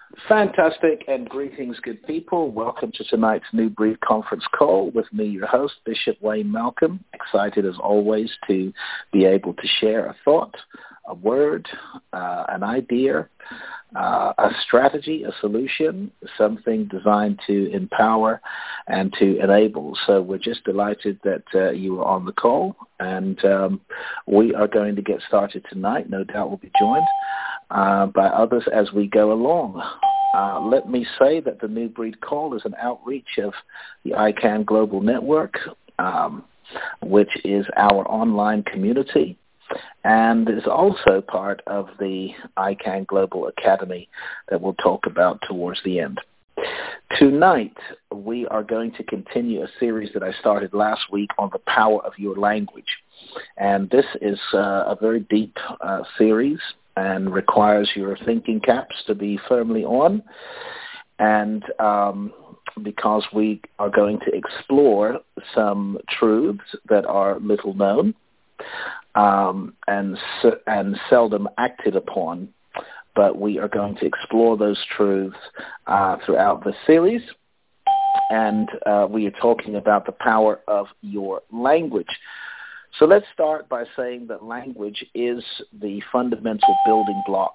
Fantastic, and greetings, good people. Welcome to tonight's New Breed Conference call with me, your host, Bishop Wayne Malcolm. Excited as always to be able to share a thought, a word, an idea, a strategy, a solution, something designed to empower and to enable. So we're just delighted that you are on the call, and we are going to get started tonight. No doubt we'll be joined by others as we go along. Let me say that the New Breed Call is an outreach of the ICANN Global Network, which is our online community, and is also part of the ICANN Global Academy that we'll talk about towards the end. Tonight, we are going to continue a series that I started last week on the power of your language. And this is a very deep series and requires your thinking caps to be firmly on. And because we are going to explore some truths that are little known and seldom acted upon, but we are going to explore those truths throughout the series. And we are talking about the power of your language. So let's start by saying that language is the fundamental building block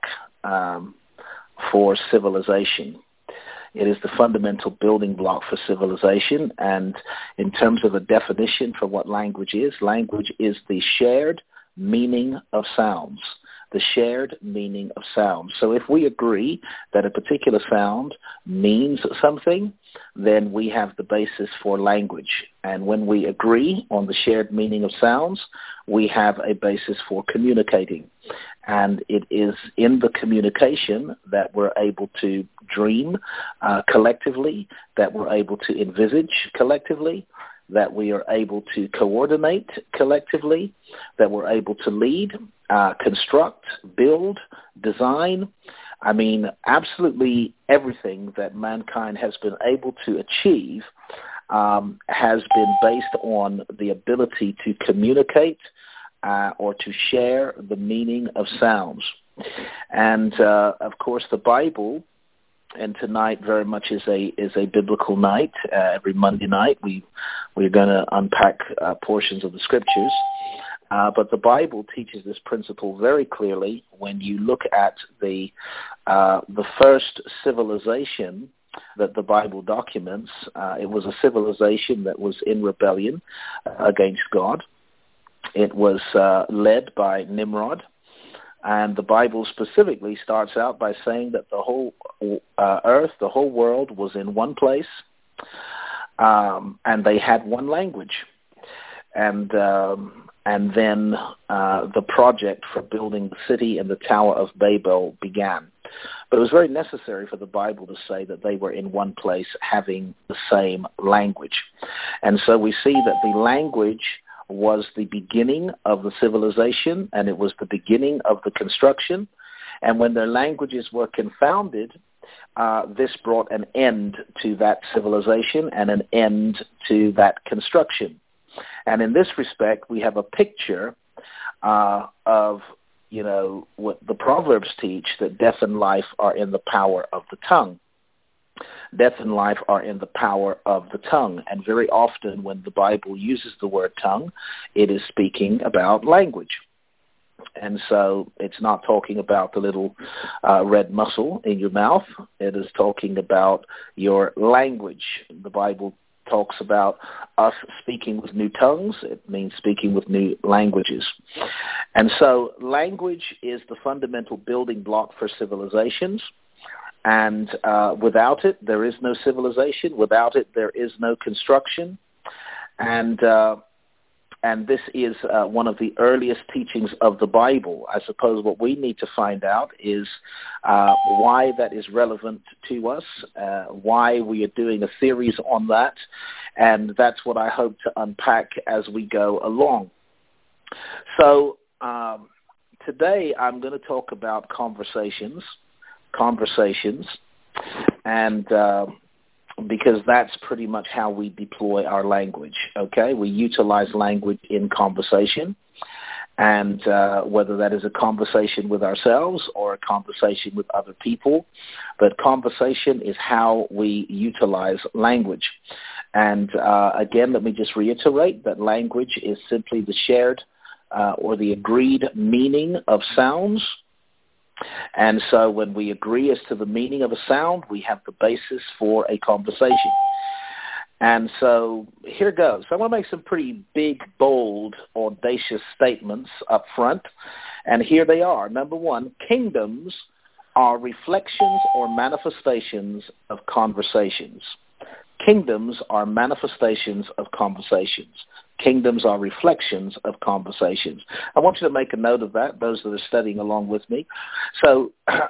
for civilization. It is the fundamental building block for civilization. And in terms of a definition for what language is the shared meaning of sounds. The shared meaning of sound. So if we agree that a particular sound means something, then we have the basis for language. And when we agree on the shared meaning of sounds, we have a basis for communicating. And it is in the communication that we're able to dream collectively, that we're able to envisage collectively, that we are able to coordinate collectively, that we're able to lead, construct, build, design. I mean, absolutely everything that mankind has been able to achieve has been based on the ability to communicate or to share the meaning of sounds. And, of course, the Bible, and tonight very much is a biblical night. Every Monday night we're going to unpack portions of the scriptures. But the Bible teaches this principle very clearly when you look at the first civilization that the Bible documents. It was a civilization that was in rebellion against God. It was led by Nimrod. And the Bible specifically starts out by saying that the whole earth, the whole world was in one place, and they had one language. And then the project for building the city and the Tower of Babel began. But it was very necessary for the Bible to say that they were in one place having the same language. And so we see that the language was the beginning of the civilization, and it was the beginning of the construction. And when their languages were confounded, this brought an end to that civilization and an end to that construction. And in this respect, we have a picture of, what the Proverbs teach, that death and life are in the power of the tongue. Death and life are in the power of the tongue. And very often when the Bible uses the word tongue, it is speaking about language. And so it's not talking about the little red muscle in your mouth. It is talking about your language. The Bible talks about us speaking with new tongues. It means speaking with new languages. And so language is the fundamental building block for civilizations. And without it, there is no civilization. Without it, there is no construction. And this is one of the earliest teachings of the Bible. I suppose what we need to find out is why that is relevant to us, why we are doing a series on that, and that's what I hope to unpack as we go along. So today I'm going to talk about conversations, and because that's pretty much how we deploy our language, okay? We utilize language in conversation, And whether that is a conversation with ourselves or a conversation with other people, but conversation is how we utilize language. And again, let me just reiterate that language is simply the shared or the agreed meaning of sounds. And so when we agree as to the meaning of a sound, we have the basis for a conversation. And so here goes. So I want to make some pretty big, bold, audacious statements up front. And here they are. Number one, kingdoms are reflections or manifestations of conversations. Kingdoms are manifestations of conversations. Kingdoms are reflections of conversations. I want you to make a note of that, those that are studying along with me. So,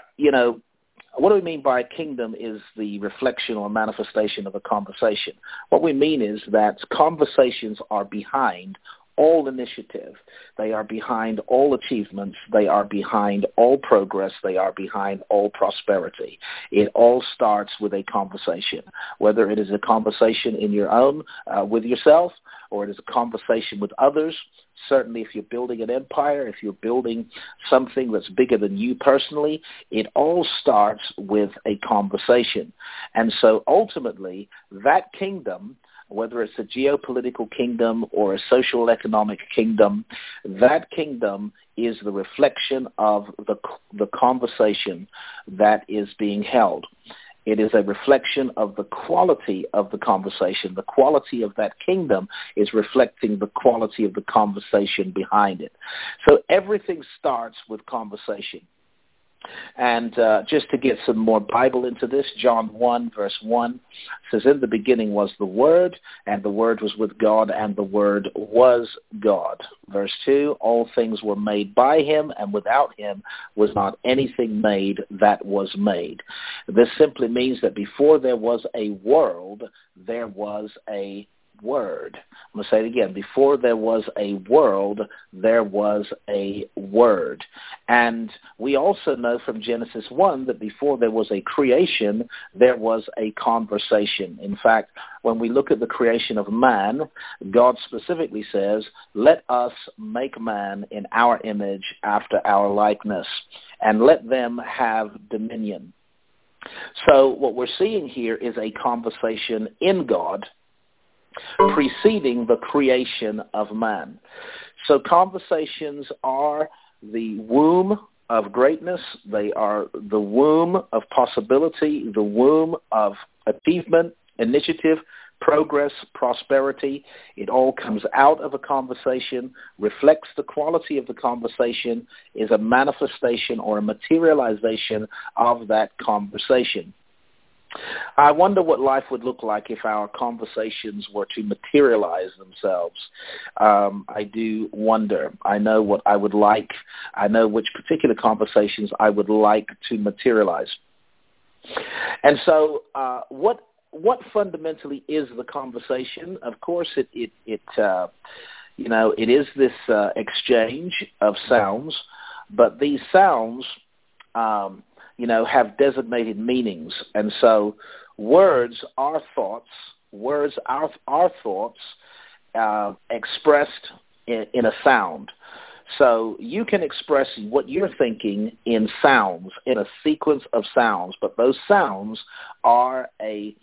what do we mean by a kingdom is the reflection or manifestation of a conversation? What we mean is that conversations are behind all initiative. They are behind all achievements. They are behind all progress. They are behind all prosperity. It all starts with a conversation, whether it is a conversation in your own, with yourself, or it is a conversation with others. Certainly if you're building an empire, if you're building something that's bigger than you personally, it all starts with a conversation. And so ultimately, that kingdom, whether it's a geopolitical kingdom or a social economic kingdom, that kingdom is the reflection of the conversation that is being held. It is a reflection of the quality of the conversation. The quality of that kingdom is reflecting the quality of the conversation behind it. So everything starts with conversation. And just to get some more Bible into this, John 1, verse 1 says, "In the beginning was the Word, and the Word was with God, and the Word was God." Verse 2, "All things were made by him, and without him was not anything made that was made." This simply means that before there was a world, there was a Word. I'm going to say it again. Before there was a world, there was a Word. And we also know from Genesis 1 that before there was a creation, there was a conversation. In fact, when we look at the creation of man, God specifically says, "Let us make man in our image after our likeness, and let them have dominion." So what we're seeing here is a conversation in God preceding the creation of man. So conversations are the womb of greatness. They are the womb of possibility, the womb of achievement, initiative, progress, prosperity. It all comes out of a conversation, reflects the quality of the conversation, is a manifestation or a materialization of that conversation. I wonder what life would look like if our conversations were to materialize themselves. I do wonder. I know what I would like. I know which particular conversations I would like to materialize. And so what fundamentally is the conversation? Of course, it is this exchange of sounds, but these sounds have designated meanings. And so words are thoughts. Words are thoughts expressed in a sound. So you can express what you're thinking in sounds, in a sequence of sounds, but those sounds are a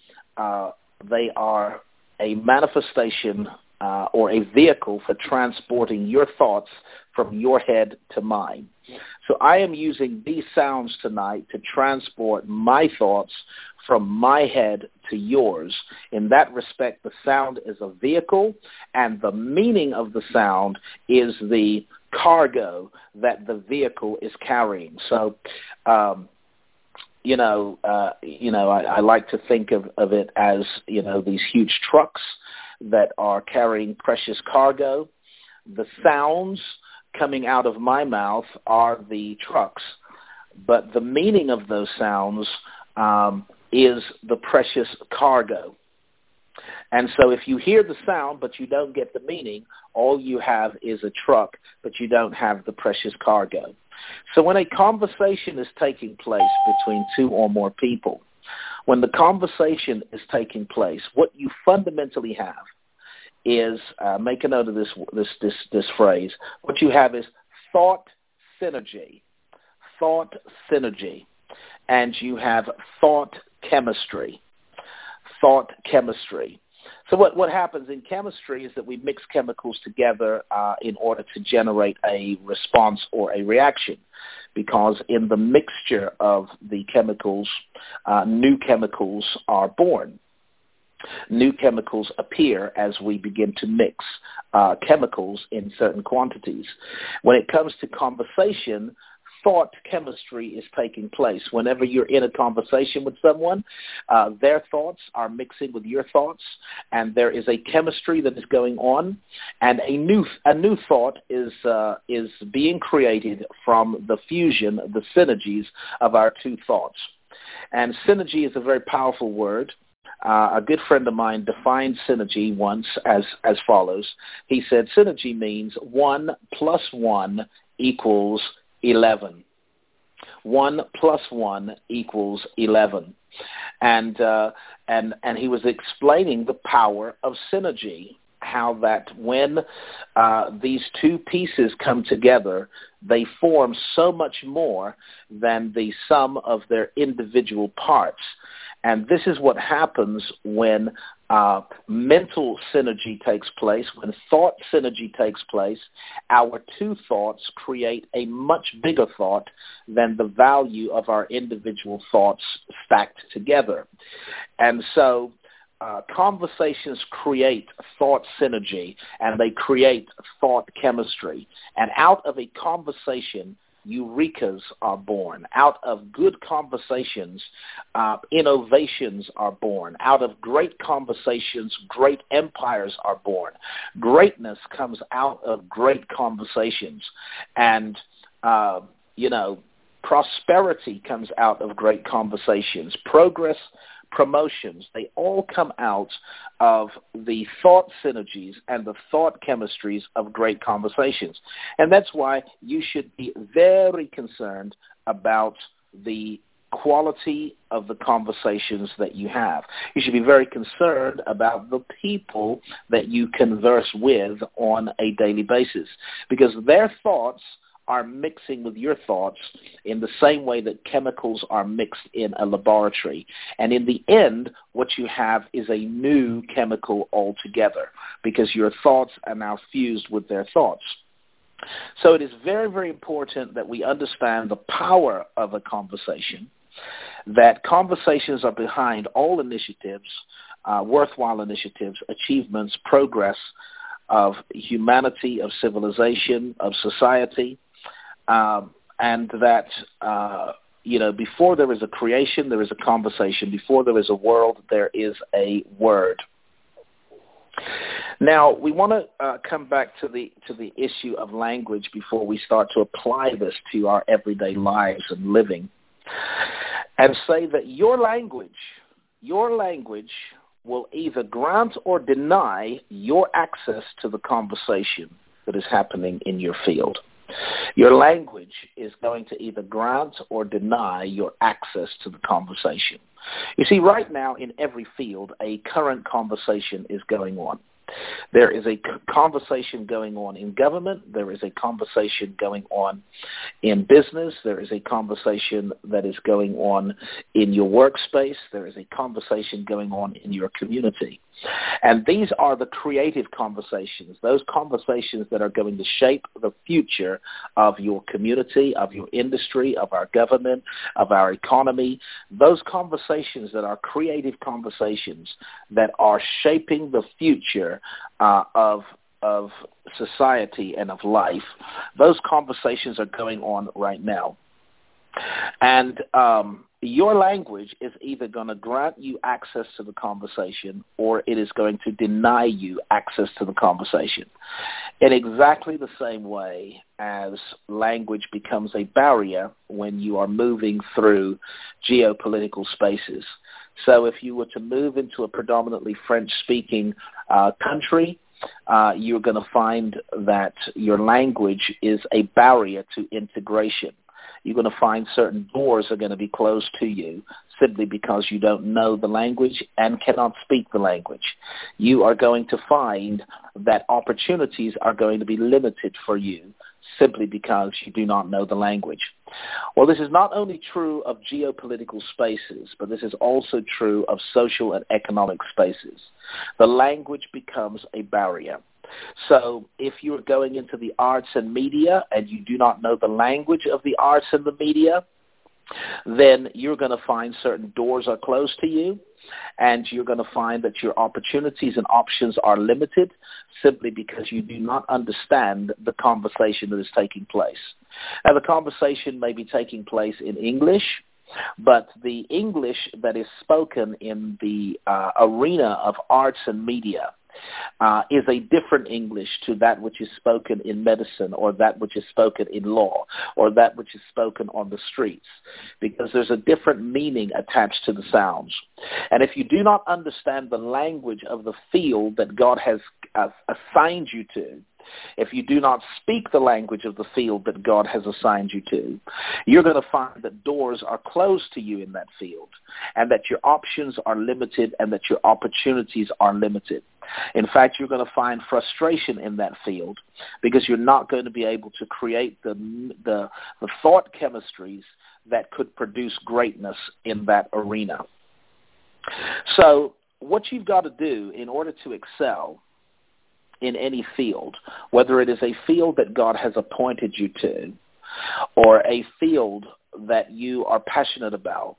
manifestation or a vehicle for transporting your thoughts from your head to mine. So I am using these sounds tonight to transport my thoughts from my head to yours. In that respect, the sound is a vehicle, and the meaning of the sound is the cargo that the vehicle is carrying. So, I like to think of it as, these huge trucks that are carrying precious cargo. The sounds coming out of my mouth are the trucks, but the meaning of those sounds is the precious cargo. And so if you hear the sound but you don't get the meaning, all you have is a truck, but you don't have the precious cargo. So when a conversation is taking place between two or more people, when the conversation is taking place, what you fundamentally have is, make a note of this phrase. What you have is thought synergy, and you have thought chemistry. So what happens in chemistry is that we mix chemicals together in order to generate a response or a reaction, because in the mixture of the chemicals, new chemicals are born. New chemicals appear as we begin to mix chemicals in certain quantities. When it comes to conversation, thought chemistry is taking place. Whenever you're in a conversation with someone, their thoughts are mixing with your thoughts, and there is a chemistry that is going on, and a new thought is being created from the fusion, the synergies of our two thoughts. And synergy is a very powerful word. A good friend of mine defined synergy once as follows. He said, synergy means 1 + 1 = 11. 1 + 1 = 11. And he was explaining the power of synergy, how that when these two pieces come together, they form so much more than the sum of their individual parts. And this is what happens when mental synergy takes place, when thought synergy takes place. Our two thoughts create a much bigger thought than the value of our individual thoughts stacked together. And so conversations create thought synergy, and they create thought chemistry. And out of a conversation, eurekas are born. Out of good conversations, innovations are born. Out of great conversations, great empires are born. Greatness comes out of great conversations. And, prosperity comes out of great conversations. Progress, promotions, they all come out of the thought synergies and the thought chemistries of great conversations. And that's why you should be very concerned about the quality of the conversations that you have. You should be very concerned about the people that you converse with on a daily basis, because their thoughts are mixing with your thoughts in the same way that chemicals are mixed in a laboratory. And in the end, what you have is a new chemical altogether, because your thoughts are now fused with their thoughts. So it is very, very important that we understand the power of a conversation, that conversations are behind all initiatives, worthwhile initiatives, achievements, progress of humanity, of civilization, of society. And that, before there is a creation, there is a conversation. Before there is a world, there is a word. Now, we want to come back to the issue of language before we start to apply this to our everyday lives and living, and say that your language will either grant or deny your access to the conversation that is happening in your field. Your language is going to either grant or deny your access to the conversation. You see, right now in every field, a current conversation is going on. There is a conversation going on in government. There is a conversation going on in business. There is a conversation that is going on in your workspace. There is a conversation going on in your community. And these are the creative conversations, those conversations that are going to shape the future of your community, of your industry, of our government, of our economy. Those conversations that are creative conversations that are shaping the future of society and of life. Those conversations are going on right now. And your language is either going to grant you access to the conversation, or it is going to deny you access to the conversation. In exactly the same way as language becomes a barrier when you are moving through geopolitical spaces. So if you were to move into a predominantly French-speaking country, you're going to find that your language is a barrier to integration. you're going to find certain doors are going to be closed to you simply because you don't know the language and cannot speak the language. You are going to find that opportunities are going to be limited for you simply because you do not know the language. Well, this is not only true of geopolitical spaces, but this is also true of social and economic spaces. The language becomes a barrier. So if you're going into the arts and media and you do not know the language of the arts and the media, then you're going to find certain doors are closed to you, and you're going to find that your opportunities and options are limited simply because you do not understand the conversation that is taking place. Now, the conversation may be taking place in English, but the English that is spoken in the arena of arts and media is a different English to that which is spoken in medicine, or that which is spoken in law, or that which is spoken on the streets, because there's a different meaning attached to the sounds. And if you do not understand the language of the field that God has assigned you to, if you do not speak the language of the field that God has assigned you to, you're going to find that doors are closed to you in that field, and that your options are limited, and that your opportunities are limited. In fact, you're going to find frustration in that field because you're not going to be able to create the thought chemistries that could produce greatness in that arena. So what you've got to do in order to excel in any field, whether it is a field that God has appointed you to or a field that you are passionate about,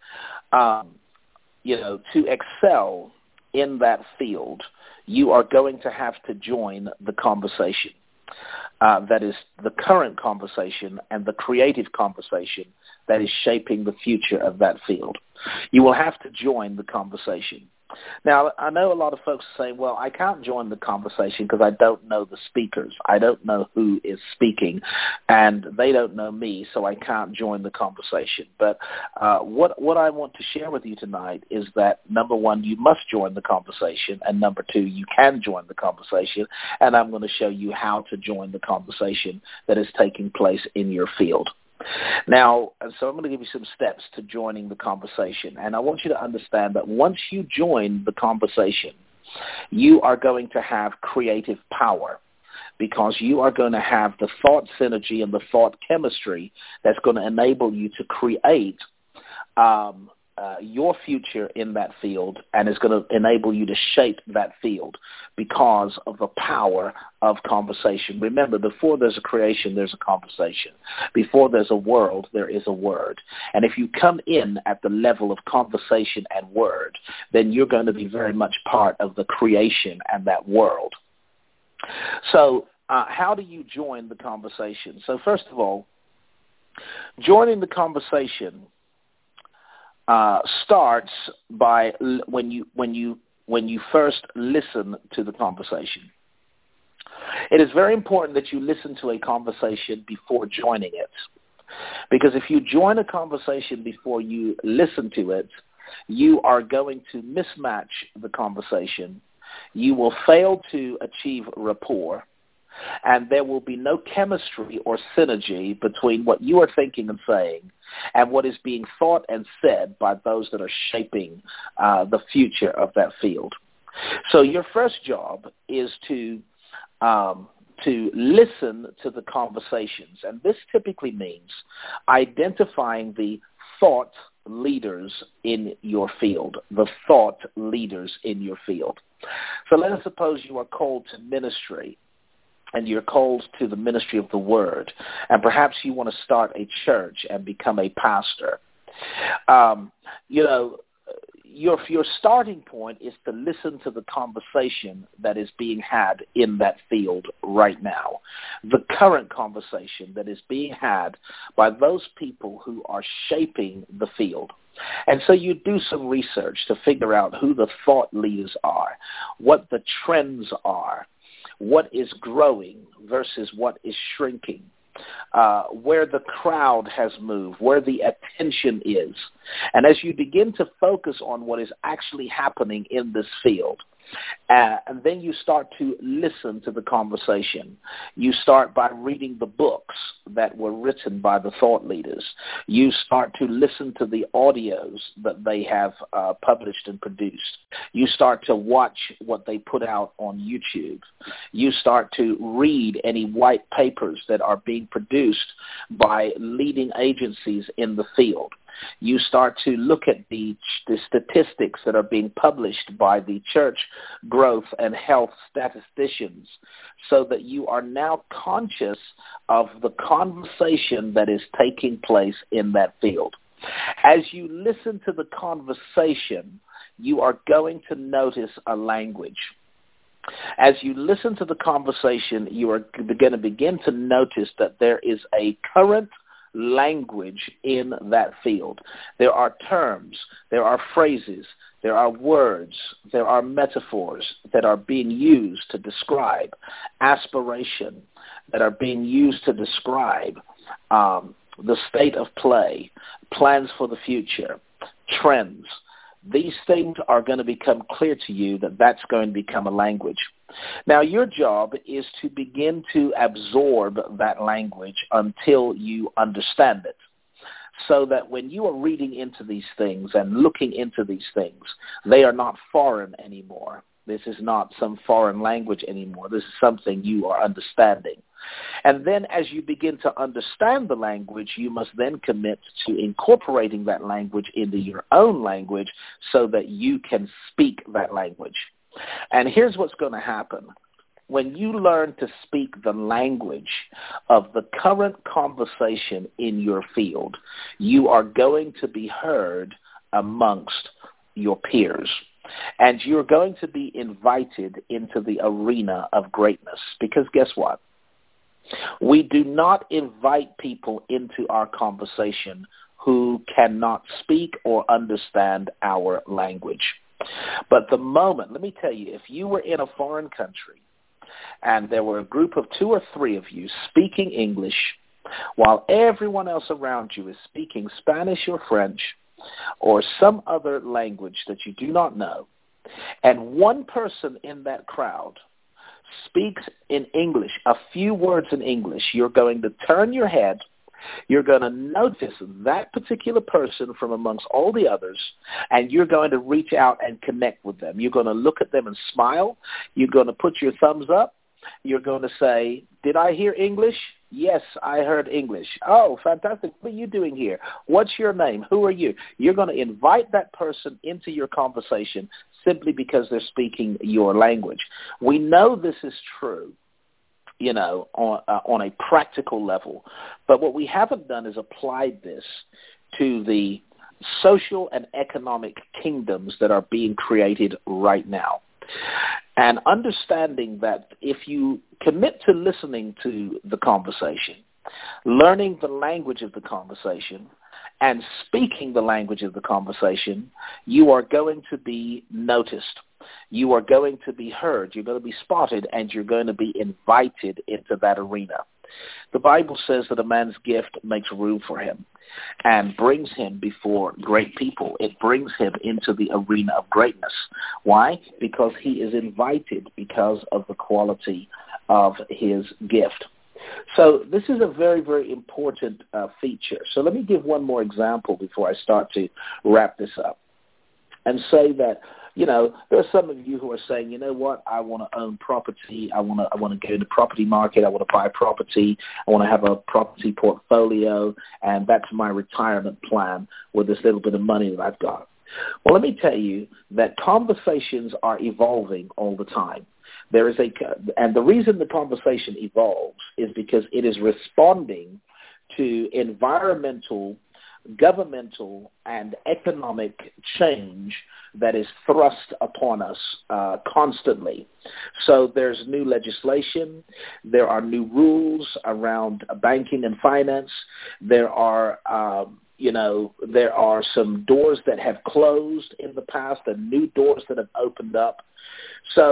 to excel in that field, you are going to have to join the conversation. That is the current conversation and the creative conversation that is shaping the future of that field. You will have to join the conversation. Now, I know a lot of folks are saying, well, I can't join the conversation because I don't know the speakers. I don't know who is speaking, and they don't know me, so I can't join the conversation. But what I want to share with you tonight is that, number one, you must join the conversation, and number two, you can join the conversation, and I'm going to show you how to join the conversation that is taking place in your field. Now, so I'm going to give you some steps to joining the conversation. And I want you to understand that once you join the conversation, you are going to have creative power, because you are going to have the thought synergy and the thought chemistry that's going to enable you to create your future in that field, and is going to enable you to shape that field because of the power of conversation. Remember, before there's a creation, there's a conversation. Before there's a world, there is a word. And if you come in at the level of conversation and word, then you're going to be very much part of the creation and that world. So how do you join the conversation? So first of all, joining the conversation starts by when you first listen to the conversation. It is very important that you listen to a conversation before joining it, because if you join a conversation before you listen to it, you are going to mismatch the conversation. You will fail to achieve rapport, and there will be no chemistry or synergy between what you are thinking and saying and what is being thought and said by those that are shaping the future of that field. So your first job is to listen to the conversations, and this typically means identifying the thought leaders in your field, the thought leaders in your field. So let us suppose you are called to ministry, and you're called to the ministry of the word, and perhaps you want to start a church and become a pastor. Your starting point is to listen to the conversation that is being had in that field right now, the current conversation that is being had by those people who are shaping the field. And so you do some research to figure out who the thought leaders are, what the trends are, what is growing versus what is shrinking, where the crowd has moved, where the attention is. And as you begin to focus on what is actually happening in this field, And then you start to listen to the conversation. You start by reading the books that were written by the thought leaders. You start to listen to the audios that they have published and produced. You start to watch what they put out on YouTube. You start to read any white papers that are being produced by leading agencies in the field. You start to look at the statistics that are being published by the church growth and health statisticians, so that you are now conscious of the conversation that is taking place in that field. As you listen to the conversation, you are going to notice a language. As you listen to the conversation, you are going to begin to notice that there is a current language in that field. There are terms, there are phrases, there are words, there are metaphors that are being used to describe aspiration, that are being used to describe the state of play, plans for the future, trends. These things are going to become clear to you that that's going to become a language. Now, your job is to begin to absorb that language until you understand it, so that when you are reading into these things and looking into these things, they are not foreign anymore. This is not some foreign language anymore. This is something you are understanding. And then as you begin to understand the language, you must then commit to incorporating that language into your own language so that you can speak that language. And here's what's going to happen. When you learn to speak the language of the current conversation in your field, you are going to be heard amongst your peers. And you're going to be invited into the arena of greatness. Because guess what? We do not invite people into our conversation who cannot speak or understand our language. But the moment, let me tell you, if you were in a foreign country and there were a group of 2 or 3 of you speaking English while everyone else around you is speaking Spanish or French or some other language that you do not know, and one person in that crowd speaks in English, a few words in English, you're going to turn your head. You're going to notice that particular person from amongst all the others, and you're going to reach out and connect with them. You're going to look at them and smile. You're going to put your thumbs up. You're going to say, "Did I hear English?" "Yes, I heard English." "Oh, fantastic. What are you doing here? What's your name? Who are you?" You're going to invite that person into your conversation simply because they're speaking your language. We know this is true, on a practical level. But what we haven't done is applied this to the social and economic kingdoms that are being created right now. And understanding that if you commit to listening to the conversation, learning the language of the conversation, and speaking the language of the conversation, you are going to be noticed. You are going to be heard. You're going to be spotted, and you're going to be invited into that arena. The Bible says that a man's gift makes room for him and brings him before great people. It brings him into the arena of greatness. Why? Because he is invited because of the quality of his gift. So this is a very, very important feature. So let me give one more example before I start to wrap this up and say that, there are some of you who are saying, you know what, I want to own property. I want to go in the property market. I want to buy property. I want to have a property portfolio, and that's my retirement plan with this little bit of money that I've got. Well, let me tell you that conversations are evolving all the time. And the reason the conversation evolves is because it is responding to environmental, governmental, and economic change that is thrust upon us constantly. So there's new legislation. There are new rules around banking and finance. There are some doors that have closed in the past and new doors that have opened up. So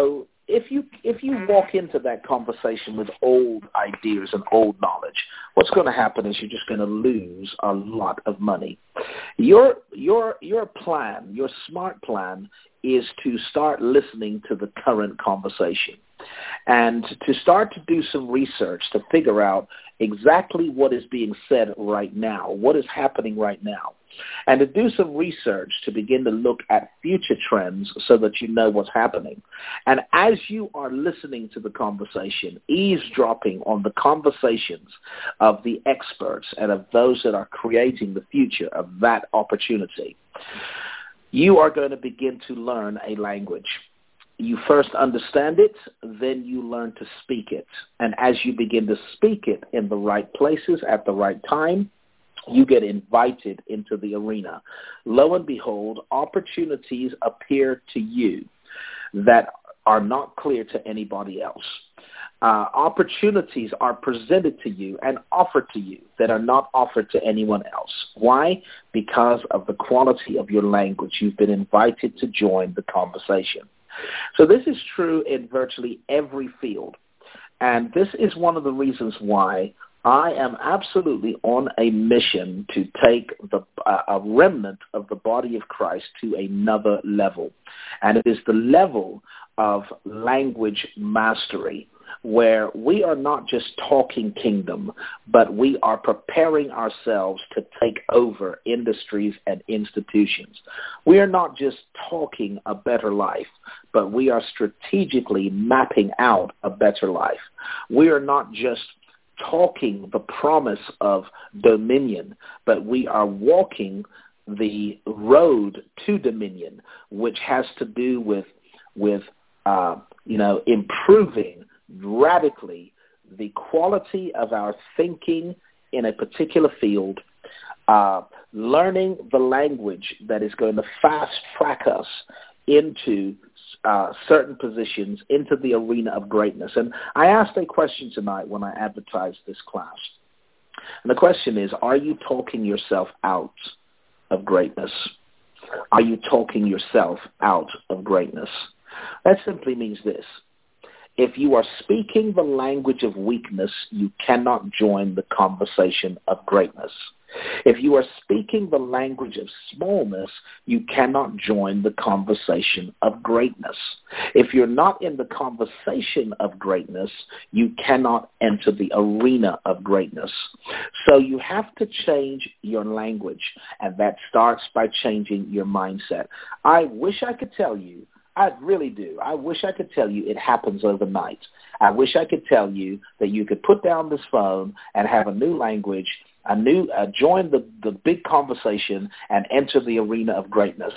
if you walk into that conversation with old ideas and old knowledge, what's going to happen is you're just going to lose a lot of money. Your plan, your smart plan, is to start listening to the current conversation and to start to do some research to figure out exactly what is being said right now, what is happening right now, and to do some research to begin to look at future trends so that you know what's happening. And as you are listening to the conversation, eavesdropping on the conversations of the experts and of those that are creating the future of that opportunity, you are going to begin to learn a language. You first understand it, then you learn to speak it. And as you begin to speak it in the right places at the right time, you get invited into the arena. Lo and behold, opportunities appear to you that are not clear to anybody else. Opportunities are presented to you and offered to you that are not offered to anyone else. Why? Because of the quality of your language. You've been invited to join the conversation. So this is true in virtually every field. And this is one of the reasons why I am absolutely on a mission to take a remnant of the body of Christ to another level. And it is the level of language mastery, where we are not just talking kingdom, but we are preparing ourselves to take over industries and institutions. We are not just talking a better life, but we are strategically mapping out a better life. We are not just talking the promise of dominion, but we are walking the road to dominion, which has to do with improving radically the quality of our thinking in a particular field, learning the language that is going to fast track us into certain positions, into the arena of greatness. And I asked a question tonight when I advertised this class. And the question is, are you talking yourself out of greatness? Are you talking yourself out of greatness? That simply means this. If you are speaking the language of weakness, you cannot join the conversation of greatness. If you are speaking the language of smallness, you cannot join the conversation of greatness. If you're not in the conversation of greatness, you cannot enter the arena of greatness. So you have to change your language, and that starts by changing your mindset. I wish I could tell you, I really do. I wish I could tell you it happens overnight. I wish I could tell you that you could put down this phone and have a new language, join the big conversation and enter the arena of greatness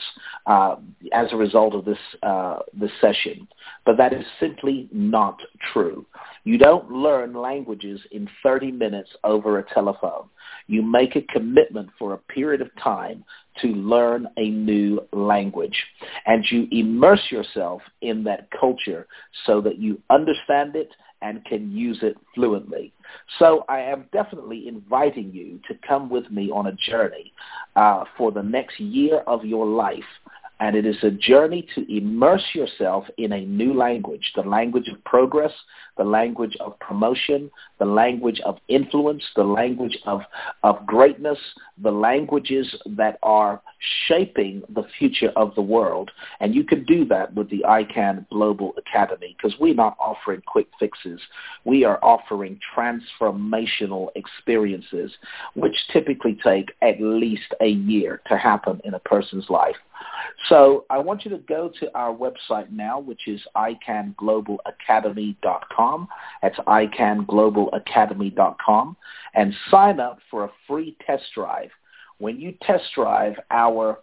as a result of this session. But that is simply not true. You don't learn languages in 30 minutes over a telephone. You make a commitment for a period of time to learn a new language. And you immerse yourself in that culture so that you understand it and can use it fluently. So I am definitely inviting you to come with me on a journey for the next year of your life. And it is a journey to immerse yourself in a new language, the language of progress, the language of promotion, the language of influence, the language of greatness, the languages that are shaping the future of the world. And you can do that with the ICANN Global Academy, because we're not offering quick fixes. We are offering transformational experiences, which typically take at least a year to happen in a person's life. So I want you to go to our website now, which is ICANNGlobalAcademy.com. That's ICANNGlobalAcademy.com, and sign up for a free test drive. When you test drive our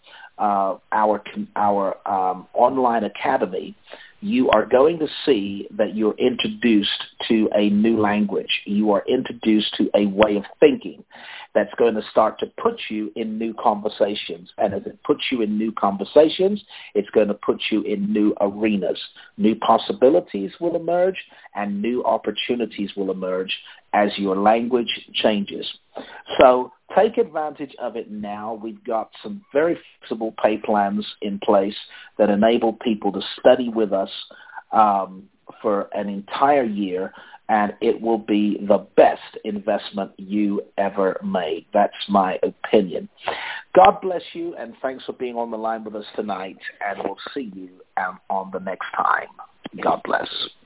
online academy, you are going to see that you're introduced to a new language. You are introduced to a way of thinking that's going to start to put you in new conversations. And as it puts you in new conversations, it's going to put you in new arenas. New possibilities will emerge and new opportunities will emerge as your language changes. So take advantage of it now. We've got some very flexible pay plans in place that enable people to study with us for an entire year, and it will be the best investment you ever made. That's my opinion. God bless you, and thanks for being on the line with us tonight, and we'll see you on the next time. God bless.